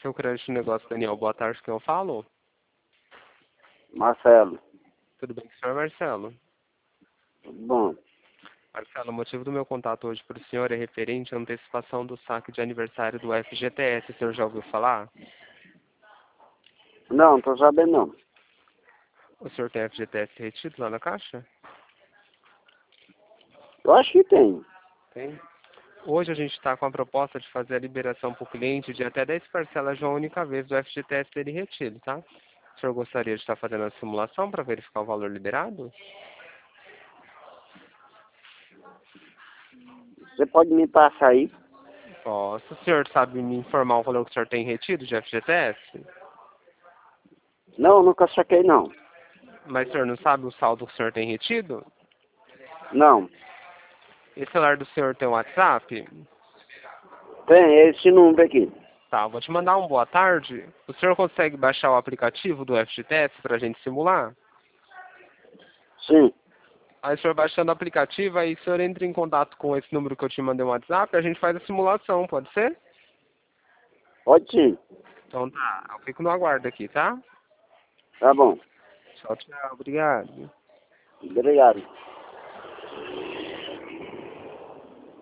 seu crédito no negócio, Daniel. Boa tarde, quem eu falo? Marcelo. Tudo bem com o senhor, Marcelo? Bom, Marcelo, o motivo do meu contato hoje para o senhor é referente à antecipação do saque de aniversário do FGTS. O senhor já ouviu falar? não, tô sabendo não. O senhor tem FGTS retido lá na Caixa? Eu acho que tem. Tem. Hoje a gente está com a proposta de fazer a liberação para o cliente de até 10 parcelas de uma única vez do FGTS dele retido, tá? O senhor gostaria de estar fazendo a simulação para verificar o valor liberado? Você pode me passar aí? Posso. O senhor sabe me informar o valor que o senhor tem retido de FGTS? Não, nunca saquei não. Mas o senhor não sabe o saldo que o senhor tem retido? Não. Esse celular do senhor tem WhatsApp? Tem, é esse número aqui. Tá, vou te mandar um boa tarde. O senhor consegue baixar o aplicativo do FGTS para a gente simular? Sim, Aí o senhor baixando o aplicativo, aí o senhor entra em contato com esse número que eu te mandei no WhatsApp e a gente faz a simulação, pode ser? pode sim. Então tá, eu fico no aguardo aqui, tá? Tá bom. Tchau, tchau, obrigado. Obrigado.